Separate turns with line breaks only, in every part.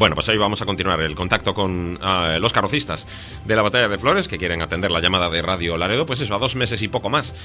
Bueno, pues hoy vamos a continuar el contacto con los carrocistas de la Batalla de Flores que quieren atender la llamada de Radio Laredo, pues eso, a 2 meses y poco más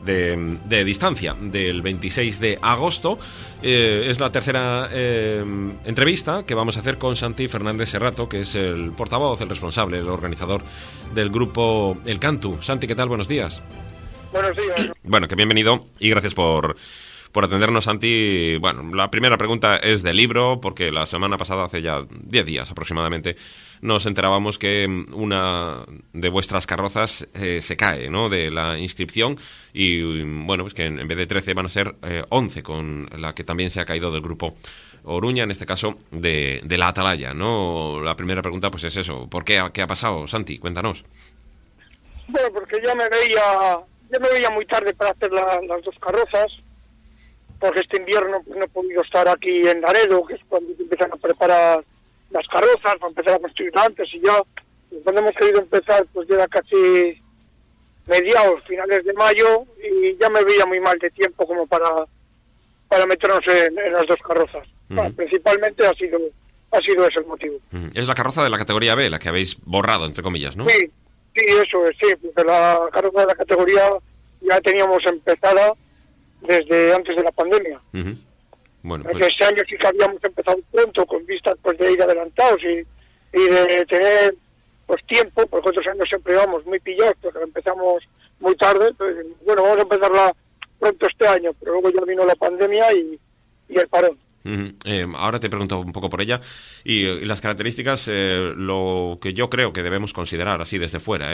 de distancia, del 26 de agosto. Es la tercera entrevista que vamos a hacer con Santi Fernández Serrato, que es el portavoz, el responsable, el organizador del grupo El Cantu. Santi, ¿qué tal? Buenos días.
Buenos días.
Bueno, que bienvenido y gracias por atendernos, Santi. Bueno, la primera pregunta es del libro, porque la semana pasada, hace ya 10 días aproximadamente, nos enterábamos que una de vuestras carrozas se cae, ¿no?, de la inscripción, y bueno, pues que en vez de 13 van a ser 11, con la que también se ha caído del grupo Oruña, en este caso de la Atalaya, ¿no? La primera pregunta pues es eso, ¿por qué? ¿Qué ha pasado, Santi? Cuéntanos.
Bueno, porque ya me veía muy tarde para hacer las 2 carrozas, porque este invierno pues, no he podido estar aquí en Laredo, que es cuando empiezan a preparar las carrozas, para empezar a construir antes, y ya cuando hemos querido empezar pues ya casi mediados, finales de mayo, y ya me veía muy mal de tiempo como para meternos en las 2 carrozas. Bueno, principalmente ha sido ese el motivo.
Es la carroza de la categoría B, la que habéis borrado, entre comillas, ¿no?
Sí, eso es, sí, porque la carroza de la categoría ya teníamos empezada desde antes de la pandemia. Bueno, pues este año sí que habíamos empezado pronto, con vistas pues de ir adelantados y de tener pues tiempo, porque otros años siempre vamos muy pillados, porque empezamos muy tarde. Entonces, bueno, vamos a empezarla pronto este año, pero luego ya vino la pandemia y el parón.
Ahora te pregunto un poco por ella y las características. Lo que yo creo que debemos considerar así desde fuera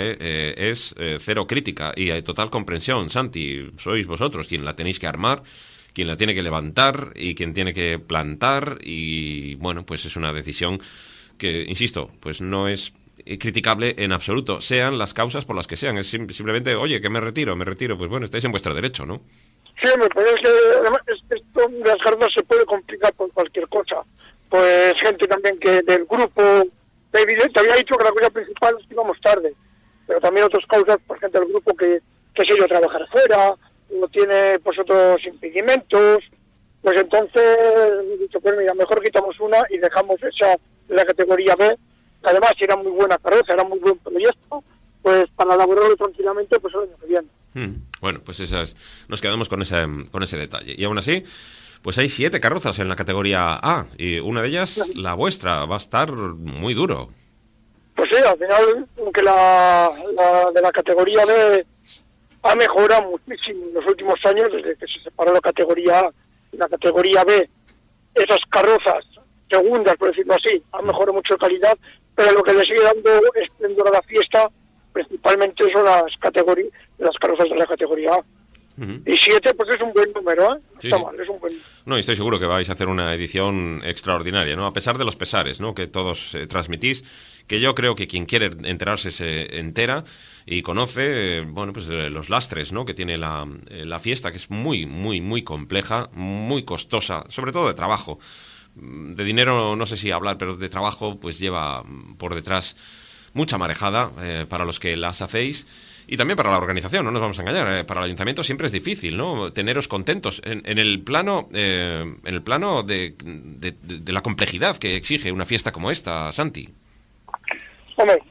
es cero crítica y total comprensión. Santi, sois vosotros quien la tenéis que armar, quien la tiene que levantar y quien tiene que plantar, y bueno, pues es una decisión que, insisto, pues no es criticable en absoluto, sean las causas por las que sean. Es simplemente, oye, que me retiro, pues bueno, estáis en vuestro derecho, ¿no?
Sí, me parece que además esto de las carrozas se puede complicar por cualquier cosa. Pues gente también que del grupo, evidente, había dicho que la cosa principal es que íbamos tarde, pero también otras causas, por gente del grupo que se ha ido a trabajar afuera, o tiene pues otros impedimentos. Pues entonces he dicho, pues mira, mejor quitamos una y dejamos esa en la categoría B, que además era muy buena carroza, era muy buen proyecto, pues para elaborarlo tranquilamente pues el año que viene.
Bueno, pues nos quedamos con ese detalle. Y aún así, pues hay 7 carrozas en la categoría A, y una de ellas, la vuestra, va a estar muy duro.
Pues sí, al final, aunque la de la categoría B ha mejorado muchísimo en los últimos años, desde que se separó la categoría A y la categoría B, esas carrozas segundas, por decirlo así, han mejorado mucho de calidad, pero lo que le sigue dando esplendor a la fiesta principalmente son las carrozas de la categoría A. Y 7 pues es un buen número, ¿eh?
Sí,
está
sí.
mal, es un buen número.
No, y estoy seguro que vais a hacer una edición extraordinaria, ¿no? A pesar de los pesares, ¿no?, que todos transmitís, que yo creo que quien quiere enterarse se entera y conoce, bueno, pues los lastres, ¿no?, que tiene la fiesta, que es muy, muy, muy compleja, muy costosa, sobre todo de trabajo. De dinero no sé si hablar, pero de trabajo pues lleva por detrás mucha marejada para los que las hacéis. Y también para la organización, no nos vamos a engañar, para el ayuntamiento siempre es difícil, ¿no?, teneros contentos en el plano de la complejidad que exige una fiesta como esta, Santi.
Hombre,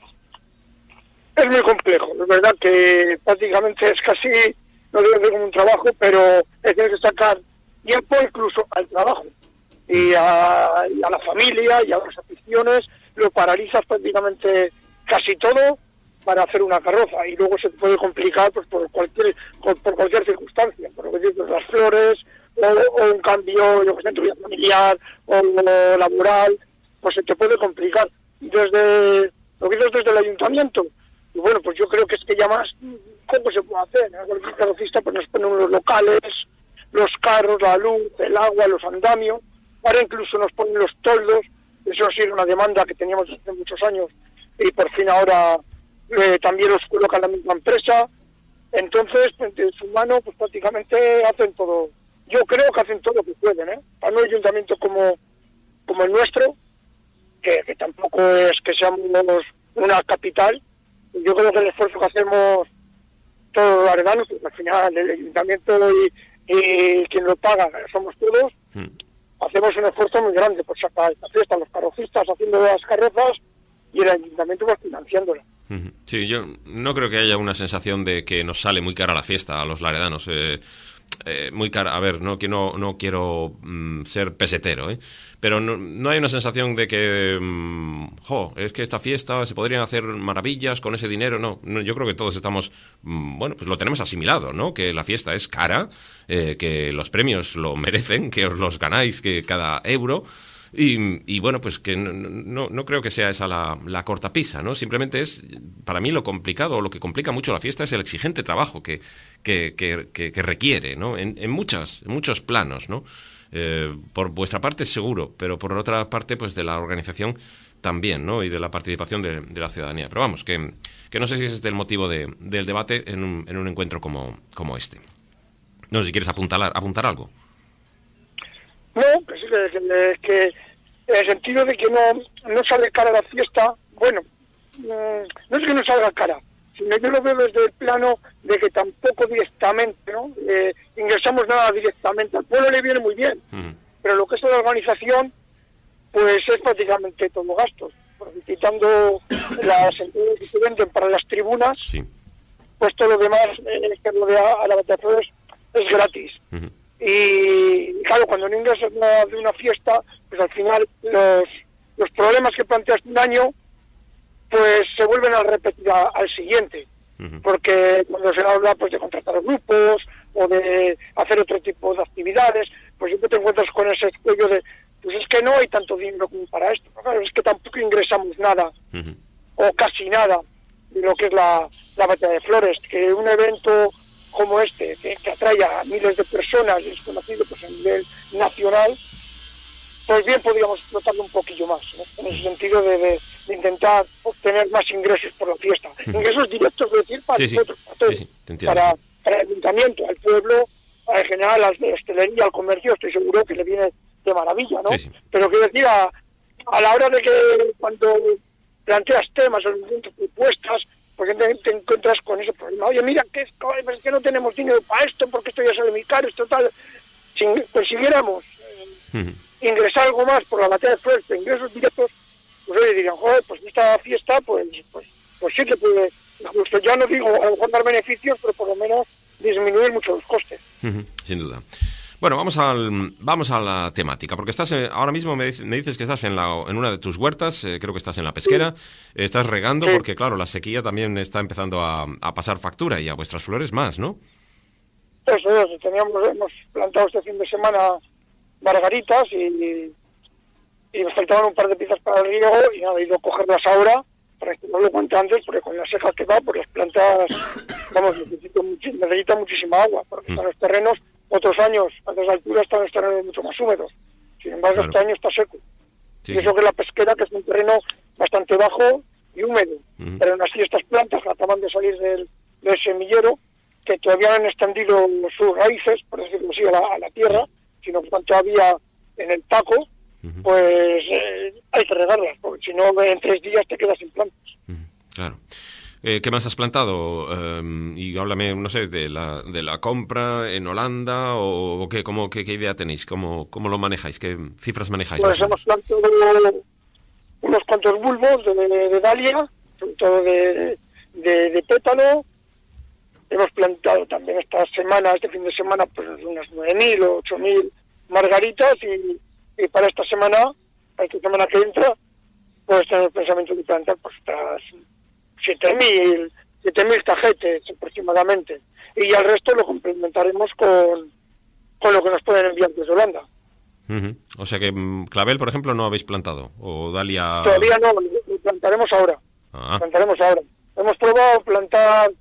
es muy complejo, es verdad que prácticamente es casi, no debe ser como un trabajo, pero tienes que sacar tiempo incluso al trabajo y a la familia y a las aficiones, lo paralizas prácticamente casi todo para hacer una carroza, y luego se puede complicar pues por cualquier circunstancia, por lo que dices, las flores o un cambio, yo que sé, en tu vida familiar o laboral, pues se te puede complicar. Y desde lo que dices desde el ayuntamiento, y bueno, pues yo creo que es que ya más cómo se puede hacer. Cualquier carrocista pues nos ponen los locales, los carros, la luz, el agua, los andamios, ahora incluso nos ponen los toldos. Eso ha sido una demanda que teníamos desde hace muchos años y por fin ahora también los coloca la misma empresa. Entonces, de su mano, pues prácticamente hacen todo. Yo creo que hacen todo lo que pueden, ¿eh? Para un ayuntamiento como el nuestro, que tampoco es que seamos una capital, yo creo que el esfuerzo que hacemos todos los laredanos, porque al final el ayuntamiento y quien lo paga somos todos, hacemos un esfuerzo muy grande por sacar esta fiesta, los carrozistas haciendo las carrozas y el ayuntamiento pues financiándola.
Sí, yo no creo que haya una sensación de que nos sale muy cara la fiesta a los laredanos. Muy cara, a ver, no quiero ser pesetero, pero no hay una sensación de que es que esta fiesta se podrían hacer maravillas con ese dinero. No, yo creo que todos estamos, bueno, pues lo tenemos asimilado, ¿no? Que la fiesta es cara, que los premios lo merecen, que os los ganáis, que cada euro. Y bueno, pues que no creo que sea esa la cortapisa, ¿no? Simplemente es, para mí lo complicado, lo que complica mucho la fiesta es el exigente trabajo que requiere, ¿no? En muchos planos, ¿no? Por vuestra parte seguro, pero por otra parte, pues de la organización también, ¿no? Y de la participación de la ciudadanía. Pero vamos, que no sé si ese es el motivo del debate en un encuentro como este. No sé si quieres apuntar algo.
No, que sí, que en el sentido de que no sale cara la fiesta, bueno, no es que no salga cara, sino yo lo veo desde el plano de que tampoco directamente, ¿no? Ingresamos nada directamente, al pueblo le viene muy bien, pero lo que es la organización, pues es prácticamente todo gastos, porque quitando las entradas que se venden para las tribunas,
sí,
pues todo lo demás que rodea a la Batalla de Flores es gratis. Y claro, cuando no ingresas nada de una fiesta, pues al final los problemas que planteas un año, pues se vuelven a repetir al siguiente. Porque cuando se habla pues de contratar grupos o de hacer otro tipo de actividades, pues siempre te encuentras con ese cuello de, pues es que no hay tanto dinero como para esto. Claro, es que tampoco ingresamos nada, o casi nada, de lo que es la Batalla de Flores, que un evento como este, que atrae a miles de personas y es conocido pues a nivel nacional, pues bien podríamos explotarlo un poquillo más, ¿no? En ese sentido de intentar obtener más ingresos por la fiesta. Ingresos directos, es decir, para nosotros, para el ayuntamiento, al pueblo, en general, a la hostelería, al comercio, estoy seguro que le viene de maravilla, ¿no? Pero que decía, a la hora de que cuando planteas temas o propuestas, porque te encuentras con ese problema. Oye, mira, que es que no tenemos dinero para esto, porque esto ya sale muy caro, esto tal. Si consiguiéramos ingresar algo más por la Batalla de Flores, ingresos directos, pues oye, dirían, joder, pues esta fiesta, pues sí que puede, justo ya no digo a lo mejor dar beneficios, pero por lo menos disminuir mucho los costes.
Sin duda. Bueno, vamos a la temática, porque estás ahora mismo me dices que estás en una de tus huertas, creo que estás en la pesquera, estás regando porque claro, la sequía también está empezando a pasar factura y a vuestras flores más, ¿no?
Eso es, hemos plantado este fin de semana margaritas y nos faltaban un par de piezas para el riego y nada, he ido a cogerlas ahora para que no lo cuente antes, porque con la seca que va, pues las plantas, vamos, necesitan muchísima agua, porque están los terrenos. Otros años, a esas alturas, están los terrenos mucho más húmedos. Sin embargo, este año está seco. Y eso que la pesquera, que es un terreno bastante bajo y húmedo. Pero aún así estas plantas acaban de salir del semillero, que todavía no han extendido sus raíces, por decirlo así, a la tierra, sino que están todavía en el taco, pues hay que regarlas, porque si no, en 3 días te quedas sin plantas.
Claro. ¿Qué más has plantado? Y háblame, no sé, de la compra en Holanda o qué, qué idea tenéis, cómo lo manejáis, qué cifras manejáis.
Pues hemos plantado unos cuantos bulbos de dalia, sobre todo de pétalo. Hemos plantado también este fin de semana, pues unas 9.000 o 8.000 margaritas y para esta semana que entra, pues tenemos el pensamiento de plantar pues otras 7.000 cajetes aproximadamente, y al resto lo complementaremos con lo que nos pueden enviar desde Holanda.
O sea que clavel, por ejemplo, no habéis plantado, o dalia...
Todavía no, lo plantaremos ahora. Hemos probado plantar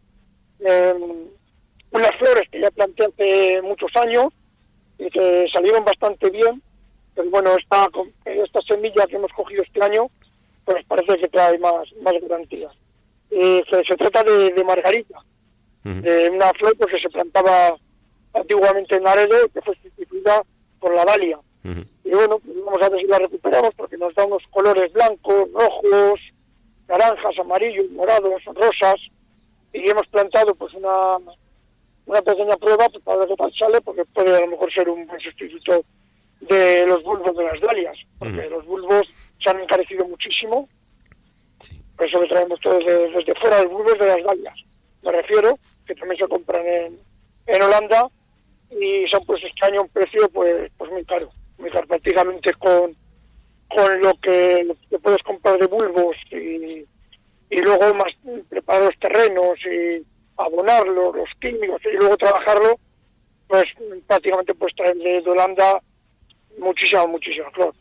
unas flores que ya planté hace muchos años y que salieron bastante bien, pero bueno, esta semilla que hemos cogido este año, pues parece que trae más garantías. Se trata de margarita, de una flor pues, que se plantaba antiguamente en Laredo y que fue sustituida por la dalia. Y bueno, pues vamos a ver si la recuperamos porque nos da unos colores blancos, rojos, naranjas, amarillos, morados, rosas, y hemos plantado pues una pequeña prueba pues, para ver qué tal sale, porque puede a lo mejor ser un buen sustituto de los bulbos de las dalias, porque los bulbos se han encarecido muchísimo.
Sí.
Por eso que traemos todos desde fuera los bulbos de las dalias. Me refiero, que también se compran en Holanda y se han puesto este año a un precio pues muy caro, prácticamente con lo que puedes comprar de bulbos y luego más preparar los terrenos y abonarlo, los químicos y luego trabajarlo, pues prácticamente puedes traer de Holanda muchísima flor.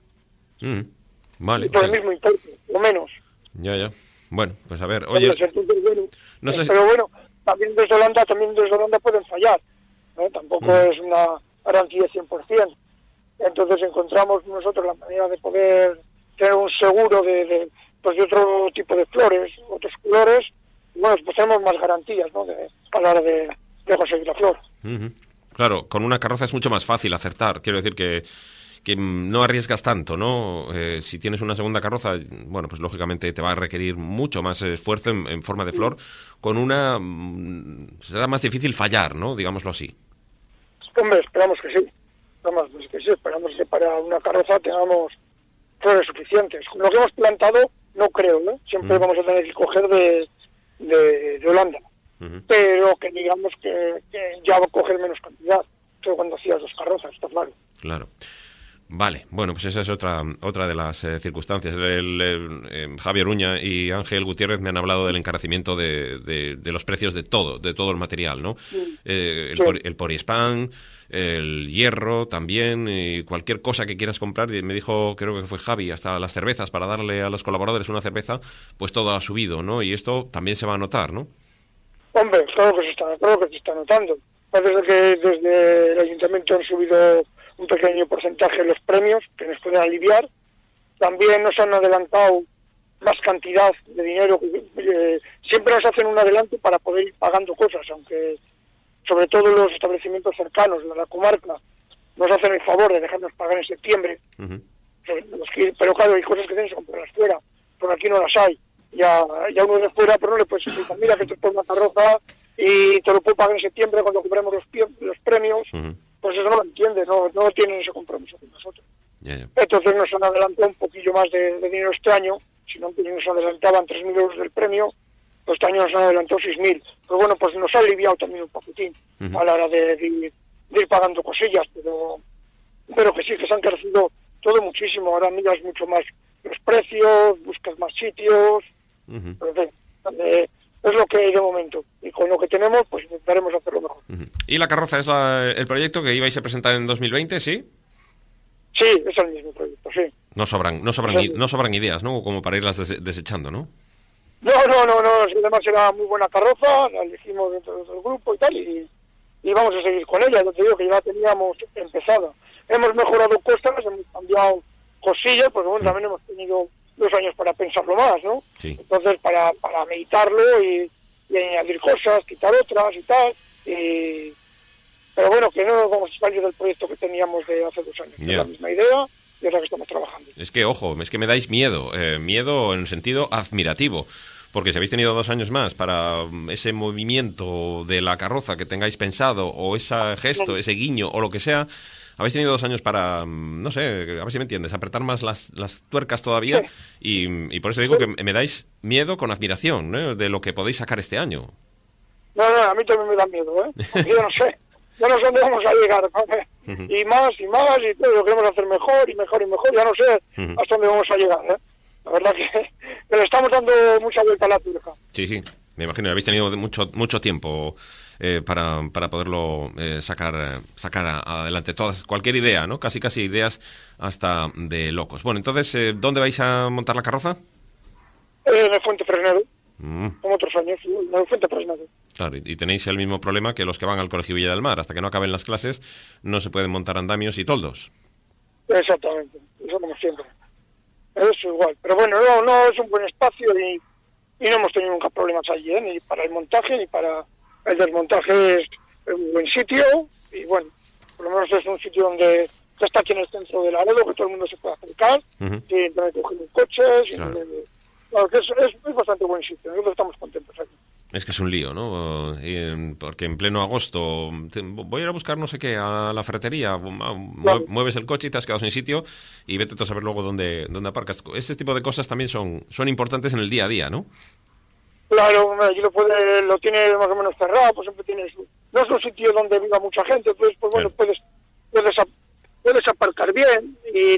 Vale.
Y por el mismo importe, o menos.
Ya. Bueno, pues a ver, oye...
Entonces, bueno,
no sé
pero bueno, también desde Holanda pueden fallar, ¿no? Tampoco es una garantía 100%. Entonces encontramos nosotros la manera de poder tener un seguro de otro tipo de flores, otros colores, y bueno, pues tenemos más garantías, ¿no? A la hora de conseguir la flor.
Claro, con una carroza es mucho más fácil acertar. Quiero decir que no arriesgas tanto, ¿no? Si tienes una segunda carroza, bueno, pues lógicamente te va a requerir mucho más esfuerzo en forma de flor. Con una será más difícil fallar, ¿no? Digámoslo así.
Hombre, esperamos que sí. Esperamos que para una carroza tengamos flores suficientes. Con lo que hemos plantado, no creo, ¿no? Siempre vamos a tener que coger de Holanda. Pero que digamos que ya va a coger menos cantidad que cuando hacías 2 carrozas, está claro.
Claro. Vale, bueno, pues esa es otra de las circunstancias. Javier Uña y Ángel Gutiérrez me han hablado del encarecimiento de los precios de todo el material, ¿no? El poliespan, el hierro también, y cualquier cosa que quieras comprar. Y me dijo, creo que fue Javi, hasta las cervezas, para darle a los colaboradores una cerveza, pues todo ha subido, ¿no? Y esto también se va a notar, ¿no?
Hombre, claro que se está notando. Parece que desde el ayuntamiento han subido un pequeño porcentaje de los premios que nos pueden aliviar. También nos han adelantado más cantidad de dinero. Siempre nos hacen un adelanto para poder ir pagando cosas, aunque sobre todo los establecimientos cercanos de la comarca nos hacen el favor de dejarnos pagar en septiembre. Pero claro, hay cosas que tienes que comprarlas fuera, por aquí no las hay. Ya uno de fuera, pero no le puedes decir, mira que esto es por una carroza y te lo puedo pagar en septiembre cuando cobremos los premios. Pues eso no lo entiende, no tienen ese compromiso con nosotros. Entonces nos han adelantado un poquillo más de dinero este año. Si no nos adelantaban 3.000 euros del premio, pues este año nos han adelantado 6.000. Pero bueno, pues nos ha aliviado también un poquitín a la hora de ir pagando cosillas, pero que sí, que se han crecido todo muchísimo. Ahora miras mucho más los precios, buscas más sitios, pero en fin, es lo que hay de momento. Y con lo que tenemos, pues intentaremos hacerlo mejor.
¿Y la carroza es el proyecto que ibais a presentar en 2020, sí?
Sí, es el mismo proyecto, sí.
No sobran ideas, ¿no? Como para irlas desechando, ¿no?
No. Además era muy buena carroza, la elegimos dentro del grupo y tal, y vamos a seguir con ella. Yo te digo que ya la teníamos empezada. Hemos mejorado cosas, hemos cambiado cosillas, porque bueno, también hemos tenido 2 años para pensarlo más, ¿no?
Sí.
Entonces, para meditarlo y añadir cosas, quitar otras y tal. Pero bueno, que no nos vamos a salir del proyecto que teníamos de hace 2 años. Es la misma idea y es la que estamos trabajando.
Es que, ojo, es que me dais miedo. Miedo en el sentido admirativo. Porque si habéis tenido 2 años más para ese movimiento de la carroza que tengáis pensado, o ese gesto, ese guiño, o lo que sea, habéis tenido 2 años para, no sé, a ver si me entiendes, apretar más las tuercas todavía, y por eso digo que me dais miedo con admiración, ¿no? De lo que podéis sacar este año.
No, a mí también me da miedo, ¿eh? Porque yo no sé dónde vamos a llegar, ¿no? Y más, y todo, lo queremos hacer mejor, y mejor, ya no sé hasta dónde vamos a llegar, ¿eh? La verdad que le estamos dando mucha vuelta a la tuerca.
Sí, me imagino, habéis tenido mucho tiempo para poderlo sacar adelante cualquier idea, ¿no? Casi ideas hasta de locos. Bueno, entonces, ¿dónde vais a montar la carroza?
En el Fuente Fresnedo, como otros años, en el Fuente Fresnedo.
Claro, y tenéis el mismo problema que los que van al Colegio Villa del Mar. Hasta que no acaben las clases, no se pueden montar andamios y toldos.
Exactamente, eso como siempre. Eso es igual. Pero bueno, no es un buen espacio y no hemos tenido nunca problemas allí, ni para el montaje ni para el desmontaje. Es un buen sitio y bueno, por lo menos es un sitio donde está aquí en el centro de Laredo, que todo el mundo se puede acercar, sin tener que coger un coche, claro. Es bastante buen sitio, nosotros estamos contentos aquí.
Es que es un lío, ¿no? Porque en pleno agosto voy a ir a buscar no sé qué a la ferretería, mueves el coche y te has quedado sin sitio y vete tú a saber luego dónde aparcas. Este tipo de cosas también son importantes en el día a día, ¿no?
Claro, allí lo tiene más o menos cerrado, pues siempre tienes... No es un sitio donde viva mucha gente, entonces, pues bueno,
Claro.
puedes aparcar bien y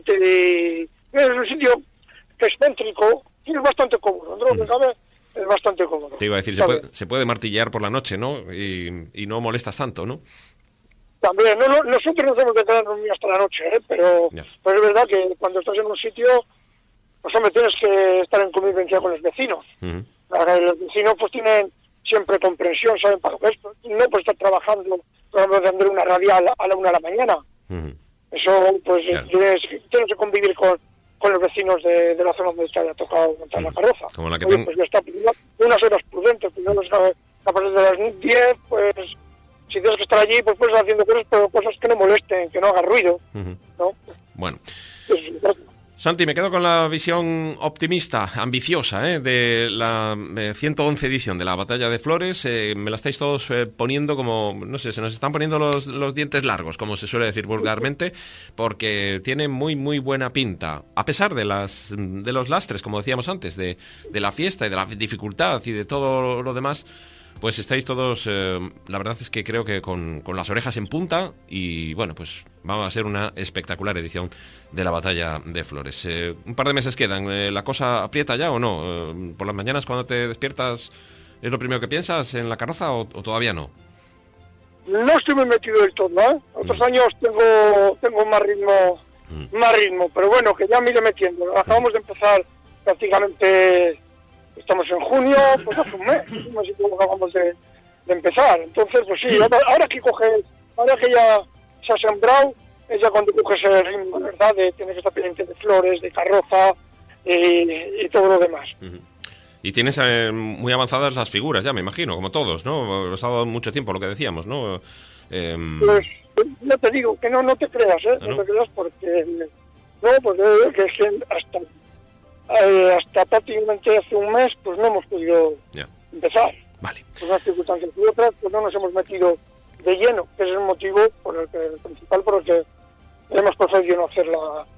es un sitio que es céntrico y es bastante cómodo, ¿no? Lo que cabe, es bastante cómodo.
Te iba a decir, se puede martillear por la noche, ¿no? Y no molestas tanto, ¿no?
También, nosotros no hacemos de quedarnos muy hasta la noche, pero es verdad que cuando estás en un sitio, pues hombre, tienes que estar en convivencia con los vecinos.
Uh-huh.
Los vecinos pues tienen siempre comprensión, saben para lo que es. No pues estar trabajando, por ejemplo, de andar una radial a la 1 de la mañana.
Uh-huh.
Eso, pues,
Claro.
tienes que convivir con los vecinos de la zona donde te haya tocado montar la carroza.
Como la que
Oye, pues ya está, unas horas prudentes, pues a partir de las 10, pues, si tienes que estar allí, pues puedes estar haciendo cosas, pero cosas que no molesten, que no hagan ruido,
Uh-huh.
¿no?
Bueno.
Pues,
Santi, me quedo con la visión optimista, ambiciosa, de la 111 edición de la Batalla de Flores. Me la estáis todos poniendo como, no sé, se nos están poniendo los dientes largos, como se suele decir vulgarmente, porque tiene muy, muy buena pinta. A pesar de los lastres, como decíamos antes, de la fiesta y de la dificultad y de todo lo demás, pues estáis todos, la verdad es que creo que con las orejas en punta y bueno, pues va a ser una espectacular edición de la Batalla de Flores. Un par de meses quedan, ¿la cosa aprieta ya o no? ¿Por las mañanas cuando te despiertas es lo primero que piensas en la carroza o todavía no?
no estoy muy metido del todo, ¿eh? Otros años tengo más ritmo, pero bueno, que ya me iré metiendo. Acabamos de empezar prácticamente, estamos en junio, pues hace un mes que acabamos de empezar. Entonces, pues sí, ahora que ya se ha sembrado, es ya cuando coges el ritmo, ¿verdad? De tener que estar pendiente de flores, de carroza y todo lo demás.
Uh-huh. Y tienes muy avanzadas las figuras ya, me imagino, como todos, ¿no? Os ha dado mucho tiempo lo que decíamos, ¿no?
Pues no te digo, que no te creas, ¿eh? No te creas porque... No, pues que es que hasta prácticamente hace un mes, pues no hemos podido empezar.
Vale.
Pues unas circunstancias y otras, pues no nos hemos metido de lleno, que es el motivo el principal por el que hemos preferido no hacer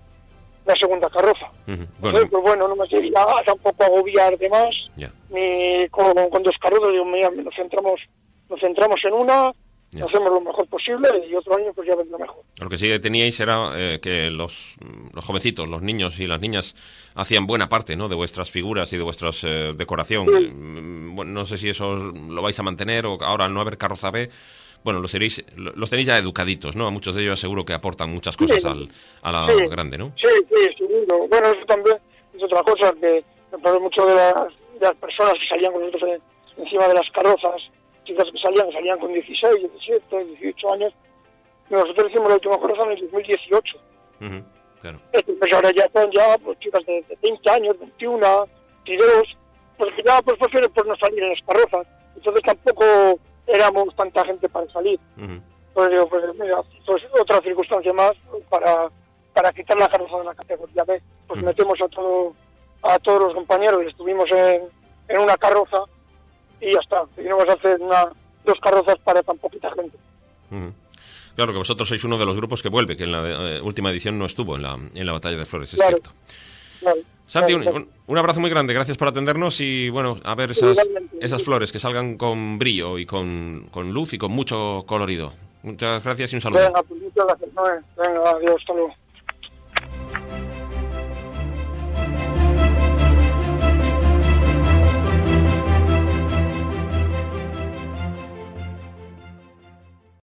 la segunda carroza.
Uh-huh.
Entonces, pues bueno, no me quería tampoco agobiar de más, ni con dos carrozas, digo, mira, nos centramos en una, hacemos lo mejor posible y otro año pues ya vendrá mejor.
Lo que sí teníais era que los jovencitos, los niños y las niñas hacían buena parte, ¿no?, de vuestras figuras y de vuestra decoración.
Sí.
Bueno, no sé si eso lo vais a mantener o ahora al no haber carroza B, bueno, los tenéis ya educaditos, ¿no? A muchos de ellos seguro que aportan muchas cosas a la grande, ¿no?
Sí, seguro. Bueno, eso también es otra cosa, que mucho de las personas que salían con nosotros encima de las carrozas, chicas que salían con 16, 17, 18 años. Nosotros hicimos la última carroza en el 2018.
Uh-huh, claro.
Pues ahora ya son pues, chicas de 20 años, 21, 22, pues que ya pues prefieren pues no salir en las carrozas. Entonces tampoco éramos tanta gente para salir.
Uh-huh.
Pues digo, pues mira, pues otra circunstancia más para quitar la carroza de la categoría B. Pues
uh-huh.
metemos a todos los compañeros, estuvimos en una carroza y ya está. Y no vas a hacer dos carrozas para tan poquita gente.
Uh-huh. Claro que vosotros sois uno de los grupos que vuelve, que en la última edición no estuvo en la Batalla de Flores, es cierto.
Claro.
Santi, un abrazo muy grande, gracias por atendernos y bueno, a ver esas flores que salgan con brillo y con luz y con mucho colorido. Muchas gracias y un saludo.
Venga, pues muchas gracias. Venga, adiós, hasta luego.